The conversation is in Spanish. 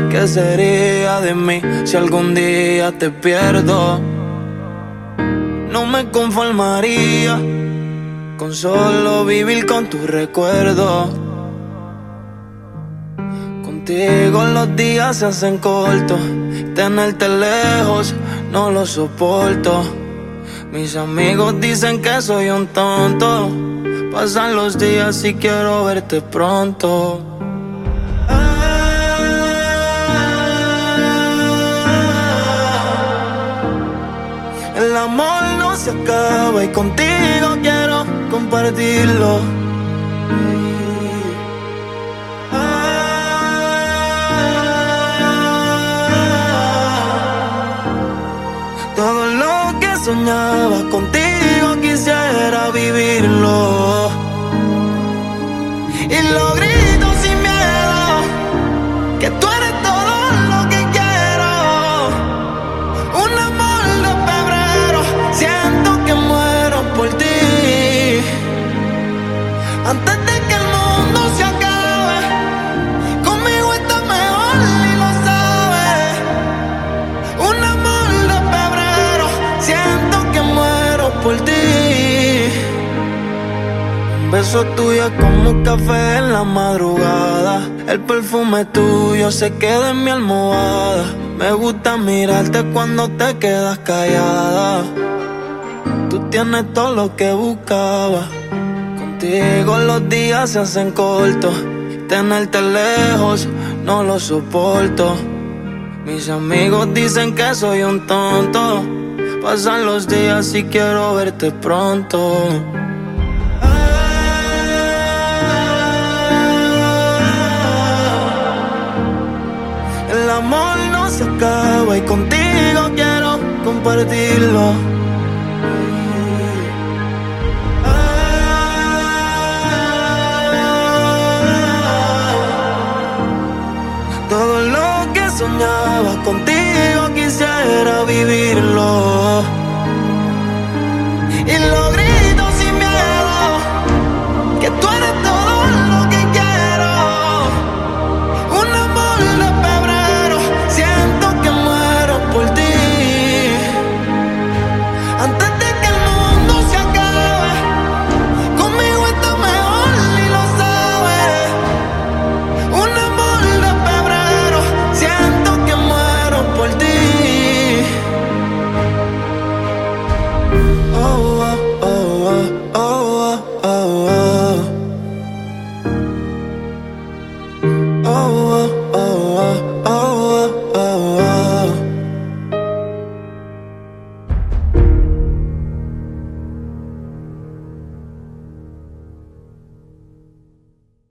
¿Qué sería de mí si algún día te pierdo? No me conformaría con solo vivir con tu recuerdo. Contigo los días se hacen cortos, tenerte lejos no lo soporto. Mis amigos dicen que soy un tonto, pasan los días y quiero verte pronto. El amor no se acaba y contigo quiero compartirlo. Todo lo que soñaba contigo quisiera vivirlo. Y lo grito sin miedo, que tú eres todo lo que quiero. Un amor de febrero, siento que muero por ti. Antes de que el mundo se acabe, conmigo estás mejor y lo sabes. Un amor de febrero, siento que muero por ti. Un beso tuyo es como un café en la madrugada. El perfume tuyo se queda en mi almohada. Me gusta mirarte cuando te quedas callada. Tú tienes todo lo que buscaba. Contigo los días se hacen cortos, tenerte lejos no lo soporto. Mis amigos dicen que soy un tonto, pasan los días y quiero verte pronto. El amor no se acaba y contigo quiero compartirlo. Todo lo que soñaba contigo quisiera vivirlo. Y lo grito sin miedo, que tú eres todo lo que quiero. Un amor de febrero, siento que muero por ti. Antes de que el mundo se acabe, conmigo estás mejor y lo sabes. Un amor de febrero, siento que muero por ti. Oh, oh, oh, oh,